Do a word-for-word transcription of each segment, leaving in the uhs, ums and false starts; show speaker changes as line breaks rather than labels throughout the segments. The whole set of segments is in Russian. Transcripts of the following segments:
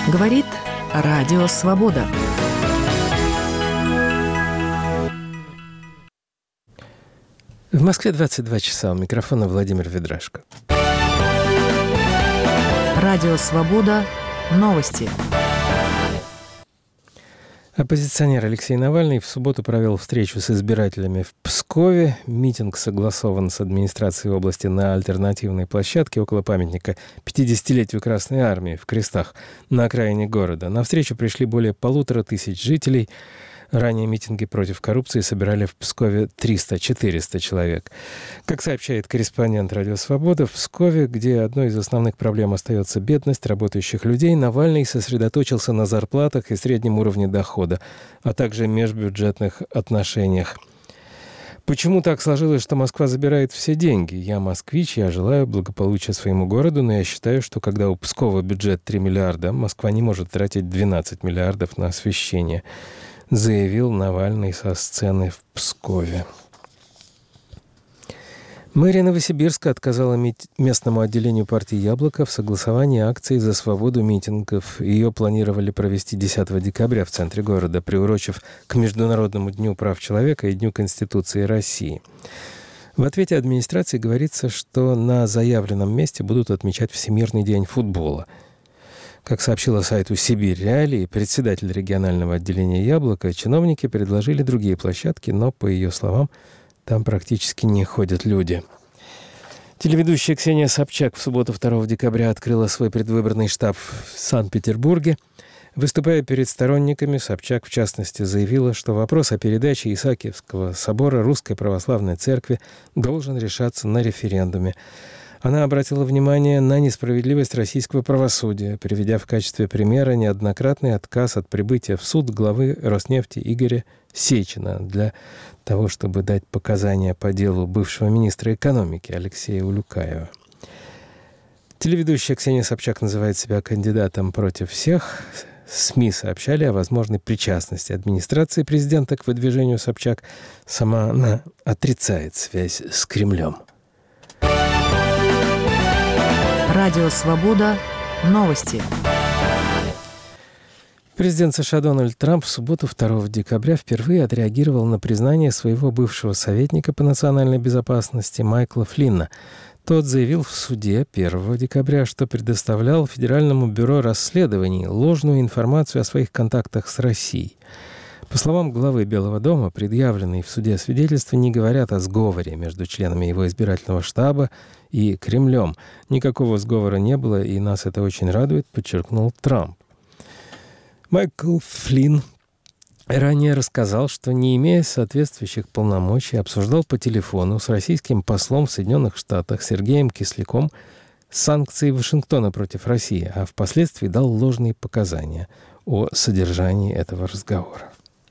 Говорит Радио Свобода.
В Москве двадцать два часа. У микрофона Владимир Ведрашко.
Радио Свобода. Новости.
Оппозиционер Алексей Навальный в субботу провел встречу с избирателями в Пскове. Митинг согласован с администрацией области на альтернативной площадке около памятника пятидесятилетию Красной Армии в Крестах на окраине города. На встречу пришли более полутора тысяч жителей. Ранее митинги против коррупции собирали в Пскове триста-четыреста человек. Как сообщает корреспондент «Радио Свобода», в Пскове, где одной из основных проблем остается бедность работающих людей, Навальный сосредоточился на зарплатах и среднем уровне дохода, а также межбюджетных отношениях. Почему так сложилось, что Москва забирает все деньги? Я москвич, я желаю благополучия своему городу, но я считаю, что когда у Пскова бюджет три миллиарда, Москва не может тратить двенадцать миллиардов на освещение, заявил Навальный со сцены в Пскове. Мэрия Новосибирска отказала местному отделению партии «Яблоко» в согласовании акции «За свободу» митингов. Ее планировали провести десятого декабря в центре города, приурочив к Международному дню прав человека и Дню Конституции России. В ответе администрации говорится, что на заявленном месте будут отмечать Всемирный день футбола. Как сообщила сайту «Сибирь Реалии», председатель регионального отделения «Яблоко», чиновники предложили другие площадки, но, по ее словам, там практически не ходят люди. Телеведущая Ксения Собчак в субботу второго декабря открыла свой предвыборный штаб в Санкт-Петербурге. Выступая перед сторонниками, Собчак, в частности, заявила, что вопрос о передаче Исаакиевского собора Русской Православной Церкви должен решаться на референдуме. Она обратила внимание на несправедливость российского правосудия, приведя в качестве примера неоднократный отказ от прибытия в суд главы Роснефти Игоря Сечина для того, чтобы дать показания по делу бывшего министра экономики Алексея Улюкаева. Телеведущая Ксения Собчак называет себя кандидатом против всех. СМИ сообщали о возможной причастности администрации президента к выдвижению Собчак. Сама она отрицает связь с Кремлем.
Радио Свобода. Новости.
Президент США Дональд Трамп в субботу второго декабря впервые отреагировал на признание своего бывшего советника по национальной безопасности Майкла Флинна. Тот заявил в суде первого декабря, что предоставлял Федеральному бюро расследований ложную информацию о своих контактах с Россией. По словам главы Белого дома, предъявленные в суде свидетельства не говорят о сговоре между членами его избирательного штаба и Кремлем. Никакого сговора не было, и нас это очень радует, подчеркнул Трамп. Майкл Флинн ранее рассказал, что, не имея соответствующих полномочий, обсуждал по телефону с российским послом в Соединенных Штатах Сергеем Кисляком санкции Вашингтона против России, а впоследствии дал ложные показания о содержании этого разговора.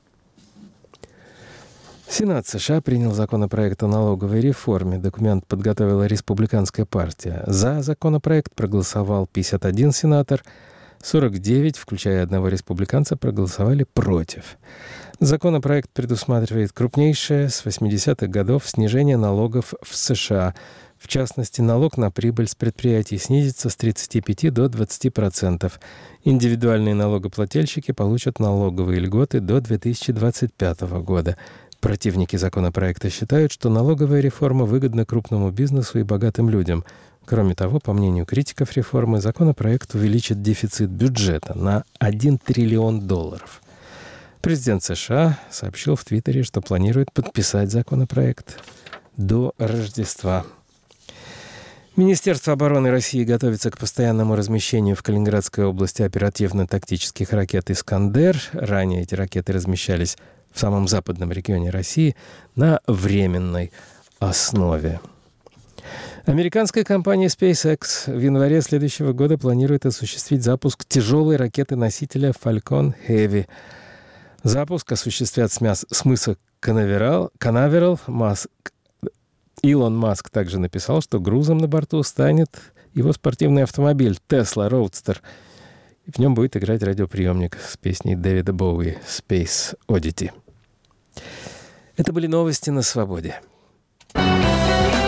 Сенат США принял законопроект о налоговой реформе. Документ подготовила республиканская партия. За законопроект проголосовал пятьдесят один сенатор, сорок девять, включая одного республиканца, проголосовали против. Законопроект предусматривает крупнейшее с восьмидесятых годов снижение налогов в США. В частности, налог на прибыль с предприятий снизится с тридцати пяти до двадцати процентов. Индивидуальные налогоплательщики получат налоговые льготы до две тысячи двадцать пятого года. Противники законопроекта считают, что налоговая реформа выгодна крупному бизнесу и богатым людям. Кроме того, по мнению критиков реформы, законопроект увеличит дефицит бюджета на один триллион долларов. Президент США сообщил в Твиттере, что планирует подписать законопроект до Рождества. Министерство обороны России готовится к постоянному размещению в Калининградской области оперативно-тактических ракет «Искандер». Ранее эти ракеты размещались в самом западном регионе России на временной основе. Американская компания SpaceX в январе следующего года планирует осуществить запуск тяжелой ракеты-носителя Falcon Heavy. Запуск осуществят с, мяс... с мыса Канаверал. Канаверал. Маск... Илон Маск также написал, что грузом на борту станет его спортивный автомобиль Tesla Roadster. В нем будет играть радиоприемник с песней Дэвида Боуи «Space Oddity». Это были новости на Свободе.